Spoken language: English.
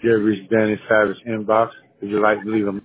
You have reached Danny Savage inbox. Would you like to leave a